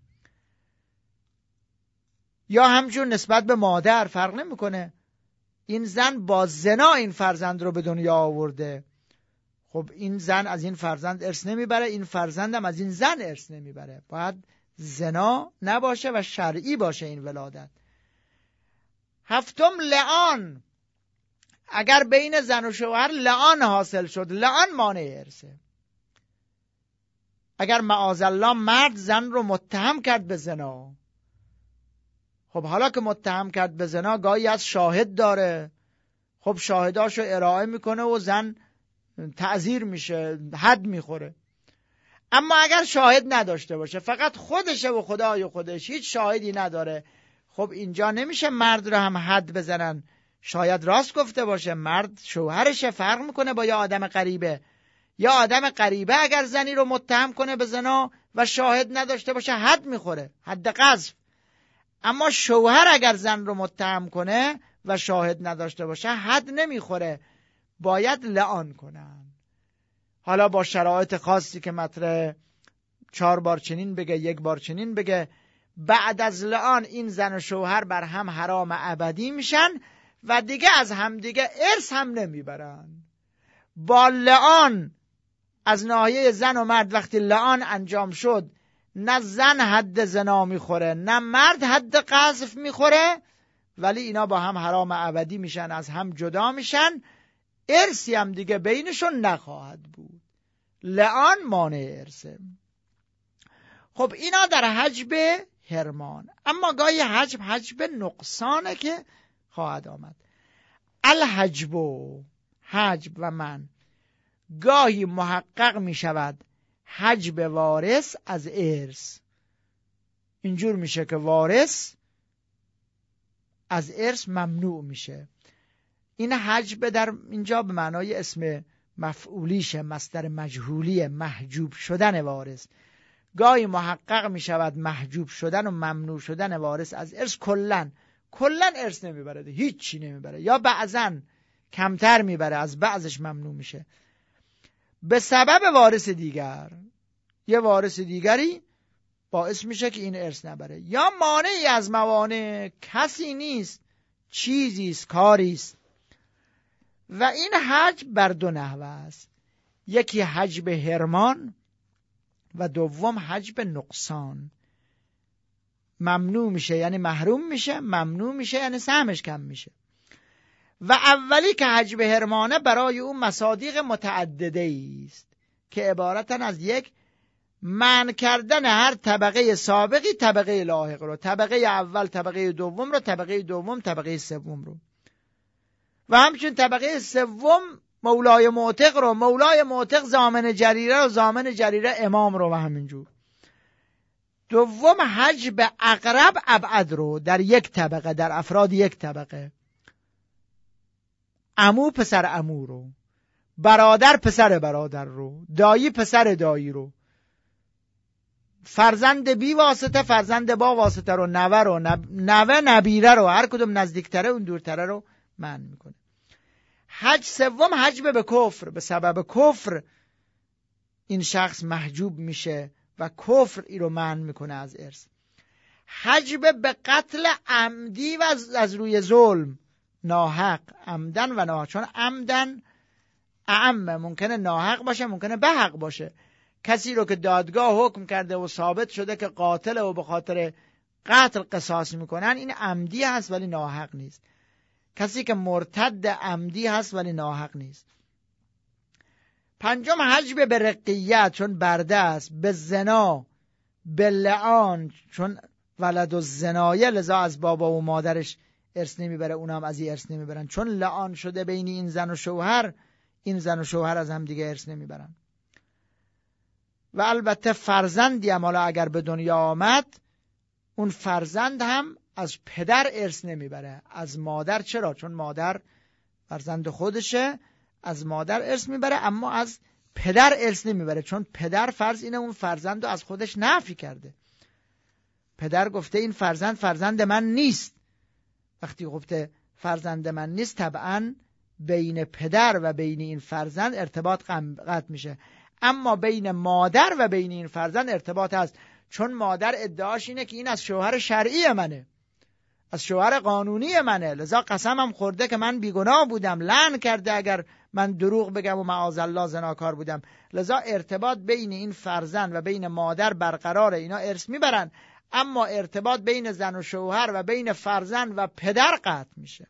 یا همچون نسبت به مادر فرق نمیکنه، این زن با زنا این فرزند رو به دنیا آورده، خب این زن از این فرزند ارث نمیبره، این فرزند هم از این زن ارث نمیبره، باید زنا نباشه و شرعی باشه این ولادت. 7، لعان، اگر بین زن و شوهر لعان حاصل شد، لعان مانع ارثه. اگر معاذالله مرد زن رو متهم کرد به زنا، خب حالا که متهم کرد به زنا گاهی از شاهد داره، خب شاهداشو ارائه میکنه و زن تعزیر میشه، حد میخوره. اما اگر شاهد نداشته باشه، فقط خودشه و خدای خودش، هیچ شاهدی نداره، خب اینجا نمیشه مرد رو هم حد بزنن. شاید راست گفته باشه، مرد شوهرشه، فرق میکنه با یه آدم غریبه. یا آدم غریبه اگر زنی رو متهم کنه به زنا و شاهد نداشته باشه حد میخوره، حد قذف. اما شوهر اگر زن رو متهم کنه و شاهد نداشته باشه حد نمیخوره، باید لعان کنن. حالا با شرایط خاصی که مطرح، 4 بار چنین بگه، 1 بار چنین بگه. بعد از لعان این زن و شوهر بر هم حرام ابدی میشن و دیگه از همدیگه ارث هم نمیبرن. با لعان از ناحیه زن و مرد وقتی لعان انجام شد، نه زن حد زنا میخوره نه مرد حد قذف میخوره، ولی اینا با هم حرام ابدی میشن، از هم جدا میشن، ارثی هم دیگه بینشون نخواهد بود. لعان مانع ارثه. خب اینا در حجب حرمان. اما گاهی حجب نقصانه که خواهد آمد. الحجب، حجب و من، گاهی محقق می شود حجب وارث از ارث. اینجور میشه که وارث از ارث ممنوع میشه. این حجب در اینجا به معنای اسم مفعولیشه، مصدر مجهولیه، محجوب شدن وارث. گاهی محقق می شود محجوب شدن و ممنوع شدن وارث از ارث. کلن ارث نمیبره، هیچی نمیبره، یا بعضا کمتر میبره، از بعضش ممنوع میشه به سبب وارث دیگر. یه وارث دیگری باعث میشه که این ارث نبره. یا مانعی از موانع، کسی نیست، چیزیست، کاریست. و این حجب بر 2 نحوه است. یکی حجب حرمان و دوم حجب نقصان. ممنوع میشه یعنی محروم میشه، ممنوع میشه یعنی سهمش کم میشه. و اولی که حجب حرمانه برای اون مصادیق متعدده است که عبارتن از 1 منع کردن هر طبقه سابقی طبقه لاحق رو، طبقه اول طبقه دوم رو، طبقه دوم طبقه سوم رو، و همچنین طبقه سوم مولای معتق رو، مولای معتق ضامن جریره رو، ضامن جریره امام رو، و همینجور. دوم حجب اقرب ابعد رو در 1 طبقه، در افراد 1 طبقه، عمو پسر عمو رو، برادر پسر برادر رو، دایی پسر دایی رو، فرزند بی واسطه فرزند با واسطه رو، نوه نبیره رو، هر کدوم نزدیکتره اون دورتره رو منع میکنه. سوم حجب به کفر، به سبب کفر این شخص محجوب میشه و کفر ای رو منع میکنه از ارث. حجب به قتل عمدی و از روی ظلم، ناحق، عمدن و ناحق. چون عمدن اعم، ممکنه ناحق باشه ممکنه به حق باشه. کسی رو که دادگاه حکم کرده و ثابت شده که قاتله و به خاطر قتل قصاص میکنن، این عمدی هست ولی ناحق نیست. کسی که مرتد عمدی هست ولی ناحق نیست. پنجم حجب به رقیت، چون برده است، به زنا، به لعان، چون ولد و زنایه، لذا از بابا و مادرش ارث نمیبره، اونا هم از این ارث نمیبرن. چون لعان شده بین این زن و شوهر، این زن و شوهر از هم دیگه ارث نمیبرن. و البته فرزندی هم حالا اگر به دنیا آمد، اون فرزند هم از پدر ارث نمیبره، از مادر. چرا؟ چون مادر فرزند خودشه، از مادر ارث میبره، اما از پدر ارث نمیبره، چون پدر فرض اینه اون فرزند رو از خودش نفی کرده. پدر گفته این فرزند من نیست. وقتی گفته فرزند من نیست، طبعا بین پدر و بین این فرزند ارتباط قطع میشه. اما بین مادر و بین این فرزند ارتباط هست، چون مادر ادعاش اینه که این از شوهر شرعی منه، از شوهر قانونی منه، لذا قسمم خورده که من بیگناه بودم، لعن کرده اگر من دروغ بگم و معاذالله زناکار بودم. لذا ارتباط بین این فرزند و بین مادر برقراره، اینا ارث میبرن. اما ارتباط بین زن و شوهر و بین فرزند و پدر قطع میشه.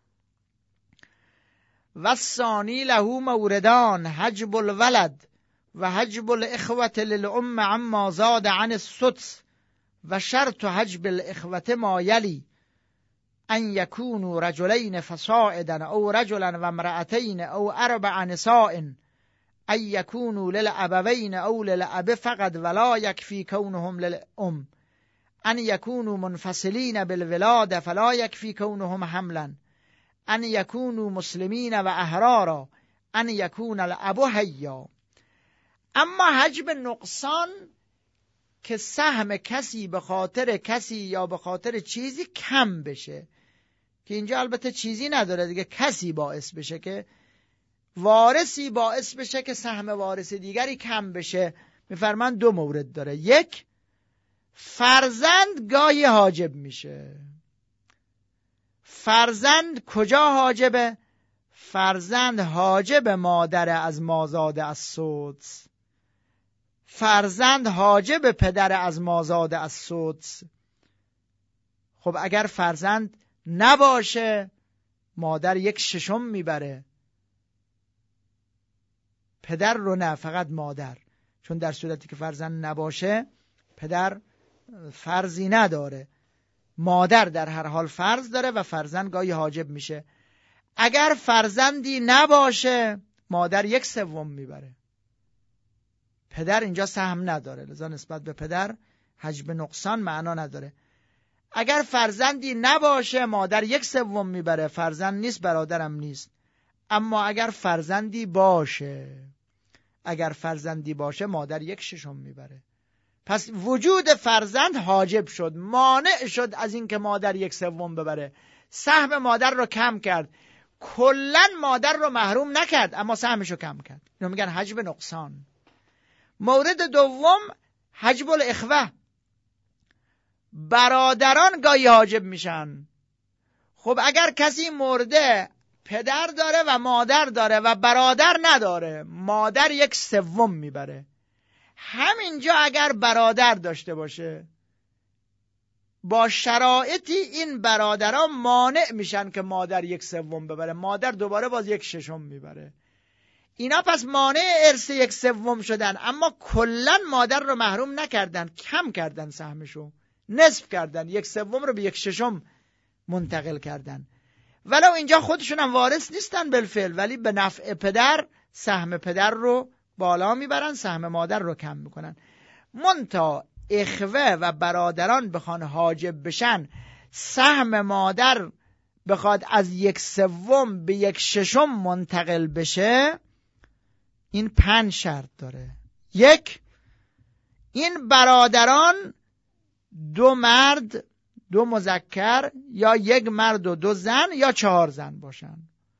و ثانی له موردان، حجب الولد و حجب الاخوة للام عما زاد عن السدس. و شرط حجب الاخوة ما یلی: ان یکونوا رجلین فصاعدا او رجلا و امرأتین او 4 نساء ای یکونوا للابوین او للاب فقط ولا یکفی کونهم للام ان یکونوا منفصلین بالولاد فلا یکفی کونهم حملا ان یکونوا مسلمین و احرارا ان یکون الاب حیا. اما حجب نقصان که سهم کسی به خاطر کسی یا به خاطر چیزی کم بشه، که اینجا البته چیزی نداره دیگه، کسی باعث بشه که وارثی باعث بشه که سهم وارث دیگری کم بشه، میفرمان دو مورد داره. یک، فرزند گاهی حاجب میشه. فرزند کجا حاجبه؟ فرزند حاجب مادر از مازاد از سدس، فرزند حاجب پدر از مازاد از سدس. خب اگر فرزند نباشه مادر 1/6 میبره، پدر رو نه، فقط مادر، چون در صورتی که فرزند نباشه پدر فرضی نداره، مادر در هر حال فرض داره و فرزند گاهی حاجب میشه. اگر فرزندی نباشه مادر 1/3 میبره، پدر اینجا سهم نداره، لذا نسبت به پدر حجب نقصان معنا نداره. اگر فرزندی نباشه مادر 1/3 میبره، فرزند نیست برادرم نیست. اما اگر فرزندی باشه، مادر 1/6 میبره. پس وجود فرزند حاجب شد، مانع شد از این که مادر 1/3 ببره، سهم مادر رو کم کرد. کلن مادر رو محروم نکرد اما سهمش رو کم کرد، اینو میگن حجب نقصان. مورد دوم حجب الاخوه، برادران گاهی حاجب میشن. خب اگر کسی مرده پدر داره و مادر داره و برادر نداره، مادر 1/3 میبره. همینجا اگر برادر داشته باشه با شرایطی این برادران مانع میشن که مادر 1/3 ببره، مادر دوباره باز 1/6 میبره. اینا پس مانع ارث 1/3 شدن، اما کلن مادر رو محروم نکردن، کم کردن سهمشو، نصف کردن، 1/3 رو به 1/6 منتقل کردن. ولو اینجا خودشون هم وارث نیستن بالفعل، ولی به نفع پدر سهم پدر رو بالا میبرن، سهم مادر رو کم میکنن. منتها اخوه و برادران بخوان حاجب بشن، سهم مادر بخواد از 1/3 به 1/6 منتقل بشه، این 5 شرط داره. 1، این برادران 2 مرد 2 مذکر یا 1 مرد و 2 زن یا 4 زن باشن.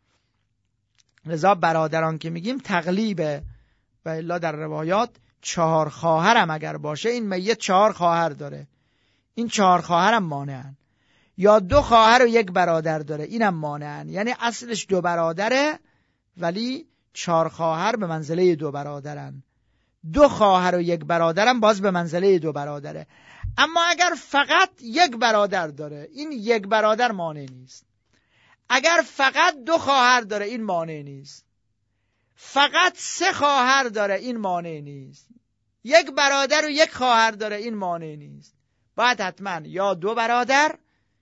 لذا برادران که میگیم تقلیبه، و الا در روایات 4 خواهر هم اگر باشه، این میت 4 خواهر داره، این 4 خواهر هم مانعن. یا 2 خواهر و 1 برادر داره، اینم مانعن. یعنی اصلش 2 برادره ولی 4 خواهر به منزله 2 برادرن، 2 خواهر و 1 برادرم باز به منزله 2 برادره. اما اگر فقط 1 برادر داره، این 1 برادر مانع نیست. اگر فقط 2 خواهر داره، این مانع نیست. فقط 3 خواهر داره، این مانع نیست. 1 برادر و 1 خواهر داره، این مانع نیست. باید حتما یا 2 برادر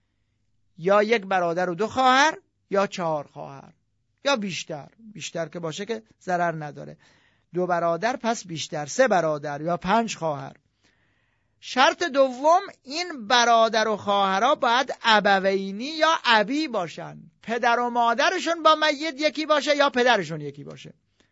یا 1 برادر و 2 خواهر یا 4 خواهر یا بیشتر که باشه که ضرر نداره. 2 برادر پس بیشتر، 3 برادر یا 5 خواهر. شرط دوم، این برادر و خواهرها باید ابوینی یا ابی باشن، پدر و مادرشون با میت یکی باشه یا پدرشون یکی باشه.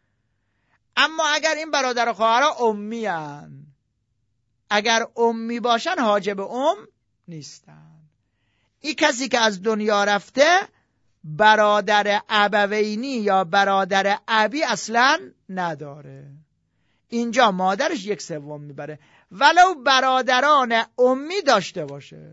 اما اگر این برادر و خواهرها امی هن، اگر امی باشن حاجب نیستن. این کسی که از دنیا رفته برادر ابوینی یا برادر ابی اصلا نداره، اینجا مادرش 1/3 میبره. ولو برادران امی داشته باشه،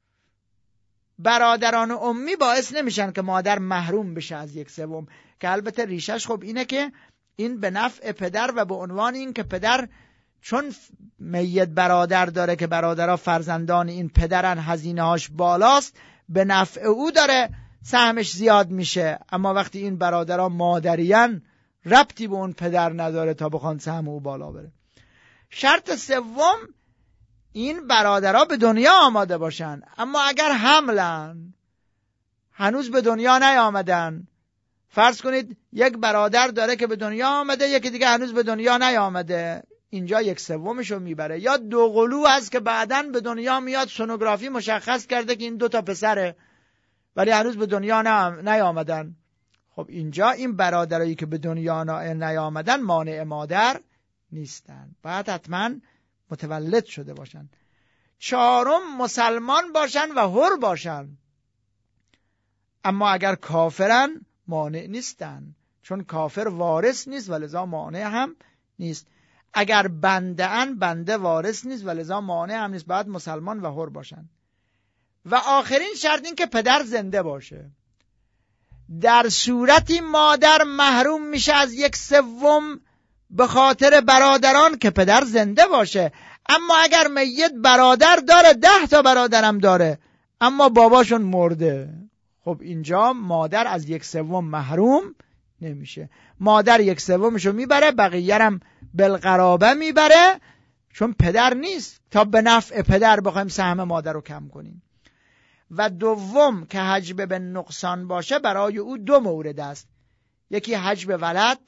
برادران امی باعث نمیشن که مادر محروم بشه از 1/3، که البته ریشش خب اینه که این به نفع پدر و به عنوان این که پدر چون میت برادر داره که برادرها فرزندان این پدرن، هزینه هاش بالاست، به نفع او داره سهمش زیاد میشه. اما وقتی این برادرها مادریان، ربطی به اون پدر نداره تا بخوان سهم او بالا بره. شرط سوم، این برادرها به دنیا آماده باشن، اما اگر حملن، هنوز به دنیا نیامدن، فرض کنید یک برادر داره که به دنیا آمده، یکی دیگه هنوز به دنیا نیامده، اینجا 1/3 رو میبره. یا دوقلو هست که بعداً به دنیا میاد، سونوگرافی مشخص کرده که این 2 پسره ولی هنوز به دنیا نیامدن. خب اینجا این برادرایی که به دنیا نیامدن مانع مادر نیستن، باید حتما متولد شده باشن. 4 مسلمان باشن و حر باشن. اما اگر کافرن مانع نیستن، چون کافر وارث نیست و لذا مانع هم نیست. اگر بنده ان، بنده وارث نیست و لذا مانع هم نیست، باید مسلمان و حر باشن. و آخرین شرط این که پدر زنده باشه. در صورتی مادر محروم میشه از 1/3 به خاطر برادران که پدر زنده باشه. اما اگر میت برادر داره، 10 برادرم داره اما باباشون مرده، خب اینجا مادر از 1/3 محروم نمیشه. مادر 1/3 میبره، بقیه هم بالقرابه میبره، چون پدر نیست تا به نفع پدر بخوایم سهم مادر رو کم کنیم. و دوم که حجب به نقصان باشه، برای او 2 مورد است. یکی حجب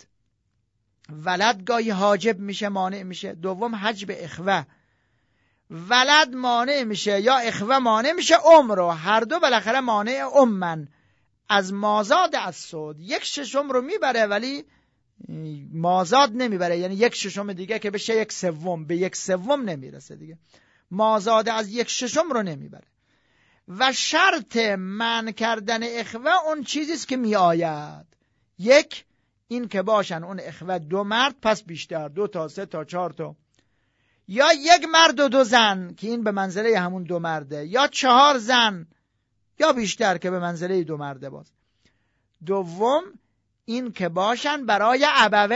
ولد گاهی حاجب میشه، مانع میشه. دوم حجب اخوه، ولد مانع میشه یا اخوه مانع میشه. رو هر دو بالاخره مانع امن از مازاد از سود. 1/6 رو میبره ولی مازاد نمیبره، یعنی 1/6 دیگه که بشه 1/3 به 1/3 نمیرسه دیگه. مازاد از 1/6 رو نمیبره. و شرط منع کردن اخوه اون چیزیست که می آید. 1 این که باشن اون اخوه 2 مرد، پس بیشتر 2 تا 3 تا 4 تا، یا 1 مرد و 2 زن که این به منزله همون 2 مرده، یا 4 زن یا بیشتر که به منزله 2 مرده باز. دوم این که باشن برای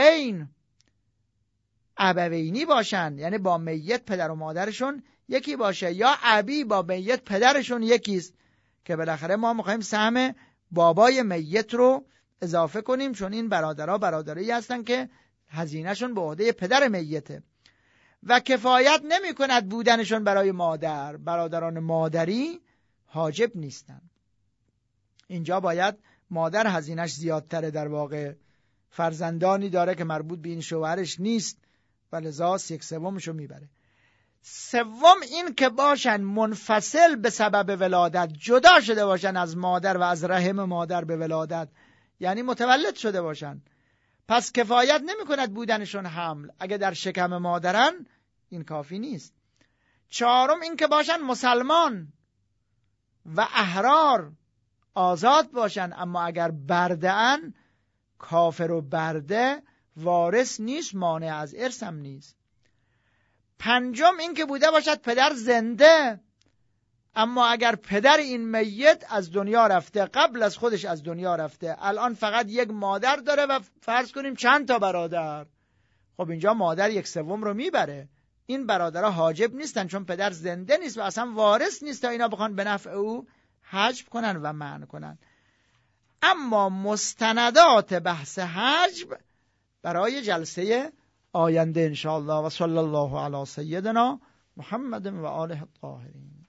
ابوینی باشن، یعنی با میت پدر و مادرشون یکی باشه، یا ابی با میت پدرشون یکیست که بالاخره ما میخوایم سهم بابای میت رو اضافه کنیم، چون این برادرها برادری هستن که هزینهشون به عهده پدر میته و کفایت نمی کند بودنشون برای مادر. برادران مادری حاجب نیستن. اینجا باید مادر هزینهش زیادتره، در واقع فرزندانی داره که مربوط به این شوهرش نیست و لذا 1/3 رو میبره. 3 این که باشن منفصل به سبب ولادت، جدا شده باشن از مادر و از رحم مادر به ولادت، یعنی متولد شده باشن، پس کفایت نمی کند بودنشون حمل. اگه در شکم مادرن این کافی نیست. 4 این که باشن مسلمان و احرار، آزاد باشن، اما اگر برده ان، کافر و برده وارث نیست، مانع از ارث هم نیست. 5 این که بوده باشد پدر زنده، اما اگر پدر این میت از دنیا رفته، قبل از خودش از دنیا رفته، الان فقط 1 مادر داره و فرض کنیم چند تا برادر، خب اینجا مادر 1/3 رو میبره. این برادرها حاجب نیستن چون پدر زنده نیست و اصلا وارث نیست تا اینا بخوان به نفع او حجب کنن و منع کنن. اما مستندات بحث حجب برای جلسه آینده انشاءالله. و صلی الله علی سیدنا محمد و آله الطاهرین.